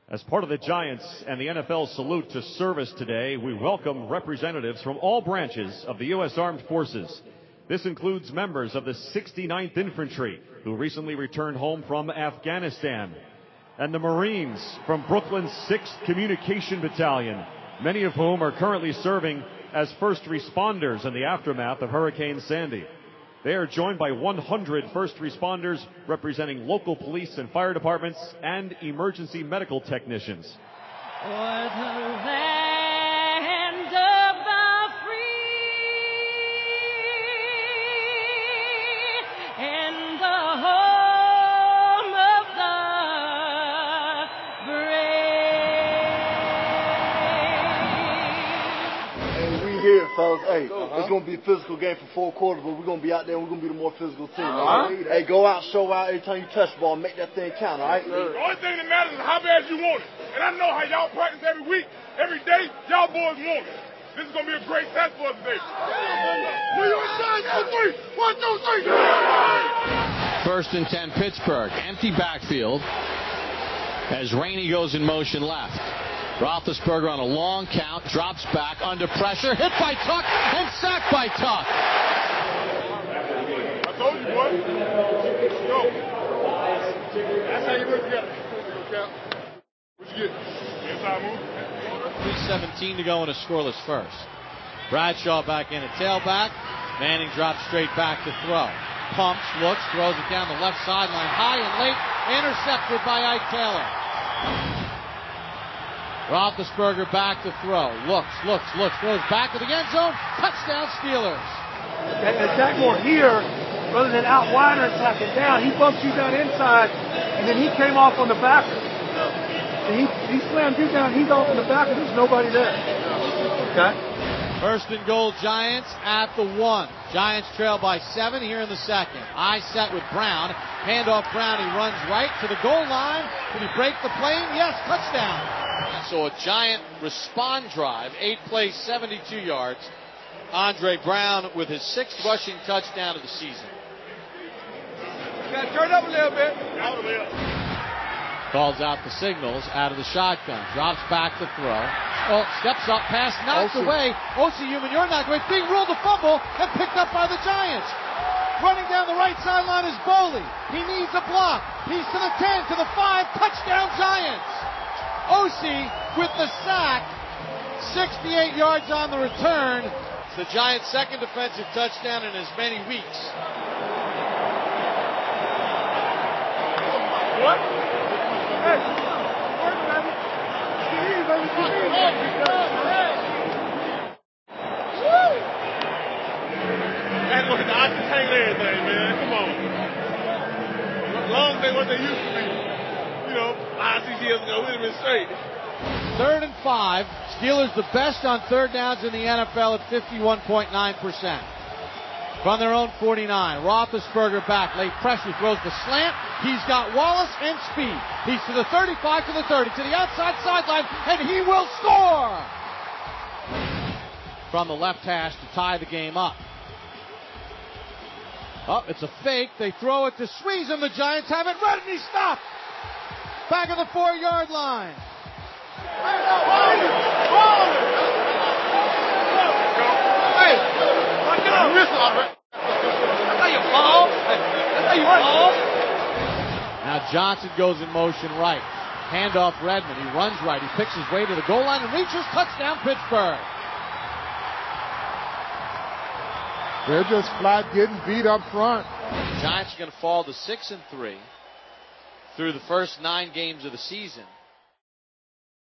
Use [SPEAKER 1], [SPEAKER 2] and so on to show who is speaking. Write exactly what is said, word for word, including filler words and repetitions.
[SPEAKER 1] As part of the Giants and the N F L salute to service today, we welcome representatives from all branches of the U S Armed Forces. This includes members of the sixty-ninth Infantry, who recently returned home from Afghanistan, and the Marines from Brooklyn's sixth Communication Battalion, many of whom are currently serving as first responders in the aftermath of Hurricane Sandy. They are joined by one hundred first responders representing local police and fire departments and emergency medical technicians.
[SPEAKER 2] For the land of the free and the home of the brave.
[SPEAKER 3] Hey, we here, fellas. Hey, uh-huh. It's going to be a physical game for four quarters, but we're going to be out there and we're going to be the more physical team. Uh-huh. Right? Hey, go out, show out every time you touch the ball, make that thing count, all right?
[SPEAKER 4] The only thing that matters is how bad you want it. And I know how y'all practice every week, every day. Y'all boys want it. This is going to be a great test for us today. New York Giants on three. One, two, three.
[SPEAKER 5] First and ten, Pittsburgh. Empty backfield as Rainey goes in motion left. Roethlisberger on a long count, drops back under pressure, hit by Tuck, and sacked by Tuck.
[SPEAKER 4] I told you, boy. Let's go. That's how you work together. What'd you get? Inside move?
[SPEAKER 5] three seventeen to go in a scoreless first. Bradshaw back in at tailback. Manning drops straight back to throw. Pumps, looks, throws it down the left sideline, high and late, intercepted by Ike Taylor. Roethlisberger back to throw. Looks, looks, looks, throws back to the end zone. Touchdown Steelers.
[SPEAKER 6] And Zach Moore here, rather than out wide or attacking down, he bumps you down inside, and then he came off on the backer. And he, he slammed you down, he's off on the backer, there's nobody there. Okay?
[SPEAKER 5] First and goal, Giants at the one. Giants trail by seven here in the second. Eye set with Brown. Handoff Brown, he runs right to the goal line. Did he break the plane? Yes, touchdown. So a Giant respond drive, eight plays, seventy-two yards. Andre Brown with his sixth rushing touchdown of the season.
[SPEAKER 4] You got to turn up a little bit. Out a little.
[SPEAKER 5] Calls out the signals out of the shotgun. Drops back to throw. Oh, steps up, pass knocked Osi. away. Osi Umenyiora knocked away. Being ruled a fumble and picked up by the Giants. Running down the right sideline is Boley. He needs a block. He's to the ten, to the five. Touchdown Giants. Osi with the sack. sixty-eight yards on the return. It's the Giants' second defensive touchdown in as many weeks.
[SPEAKER 4] What? Hey, work, baby. Hey, baby. Woo! Had to look at the octane and everything, man. Come on. Long as they what they used to be. You know, five, six years ago, we'd have been straight.
[SPEAKER 5] Third and five. Steelers the best on third downs in the N F L at fifty-one point nine percent. From their own forty-nine. Roethlisberger back. Late pressure. Throws the slant. He's got Wallace and speed. He's to the thirty-five, to the thirty, to the outside sideline, and he will score! From the left hash to tie the game up. Oh, it's a fake. They throw it to Sweeze, and the Giants have it ready, and he stopped. Back at the four-yard line.
[SPEAKER 4] Hey, look at him. That's how you fall. That's how you fall.
[SPEAKER 5] Now Johnson goes in motion right. Handoff Redmond. He runs right. He picks his way to the goal line and reaches. Touchdown Pittsburgh.
[SPEAKER 7] They're just flat getting beat up front.
[SPEAKER 5] The Giants are going to fall to six and three through the first nine games of the season.